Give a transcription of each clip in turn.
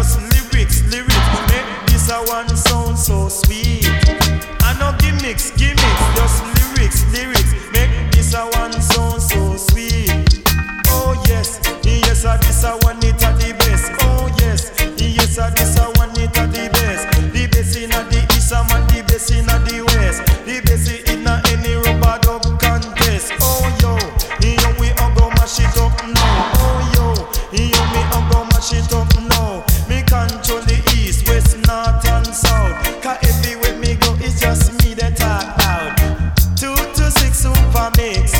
just lyrics, make this a one sound so sweet. I no gimmicks, just lyrics, make this a one sound so sweet. Oh yes, yes, this a one it a the best. Oh yes, yes, this a one it a the best. The best inna the east and the best inna the west. The best inna any rubber dub contest. Oh yo, we a go mash it up now. Oh yo, me a go mash it up now. Me control the east, west, north and south. 'Cause everywhere me go, it's just me that talk loud. 2 to 6 super mix.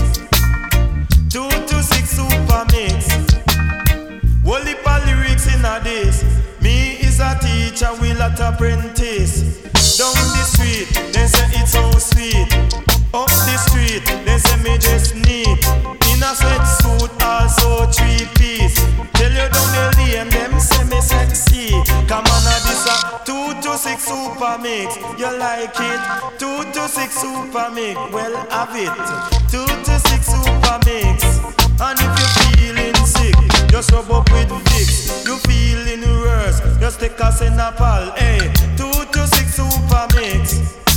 2 to 6 super mix. Whole heap of lyrics in a this. Me is a teacher, we lot apprentice. Down the street, they say it's so sweet. Up the street, they say me just neat. In a sweatsuit, also 3-piece. Tell you down the lane, them say me sexy. Come on, this a 2 to 6 super mix. You like it? 2 to 6 super mix. Well, have it. 2 to 6 super mix. And if you're feeling sick, just rub up with Vicks. You feeling worse, just take a Senapal. Hey, 2 to 6 super mix.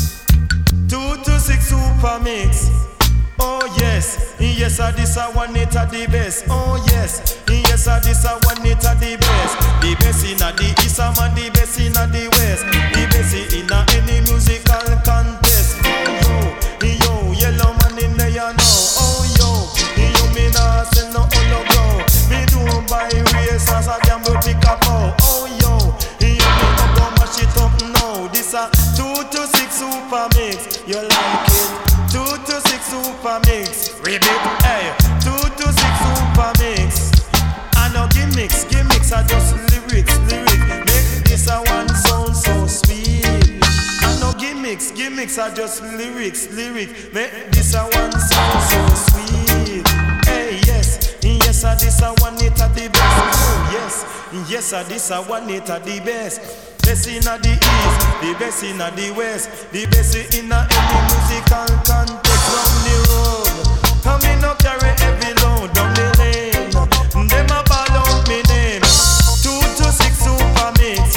2 to 6 super mix. Oh yes, yes, this a one it a the best. Oh yes, yes, this a one it a the best. The best inna the east and the best inna the west. The best inna any musical contest. Oh yo, yellow man in there you know. Oh yo, me nah sell no hologram. Me don't buy racers a gamble pick up. Oh yo, me a go mash it up now. This a 2 to 6 super mix. You like it? 2 to 6 super mix. Ribbit, hey. 2 to 6 super mix. I know gimmicks are just lyrics. Make this a one sound so sweet. I know gimmicks are just lyrics. Make this a one sound so sweet. Hey, yes, this a one it a the best. Oh yes, this a one it a the best. Best inna the east, the best inna the west, the best inna any musical contest down the road. Come in no carry heavy load down the lane. Them a ball out me name. 2 to 6 super mix.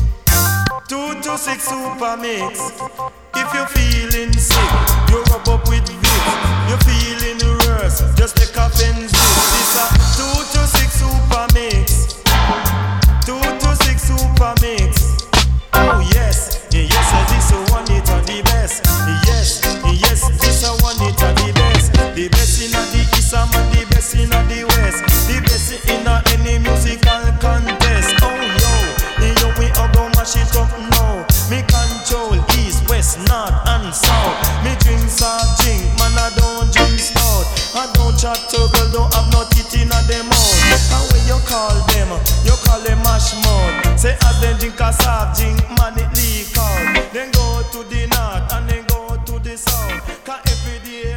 2 to 6 super mix. If you're feeling sick, you rub up with Vicks. You're feeling worse, just take a Benz. This a 2 to 6 super mix. 2 to 6 super mix. Oh yes, this a one it a the best. Yes, this a one it a the best. The best inna the east and the best inna the west. The best inna any musical contest. Oh yo, we a go mash it up now. Me control east, west, north and south. Me drink soft drink, man I don't drink stout. I don't chat to girl, don't have no teeth inna them mouth. And when you call them mash mouth. Say as them drink a soft drink, man it leak out. Then go to the north and then go to the south. 'Cause every day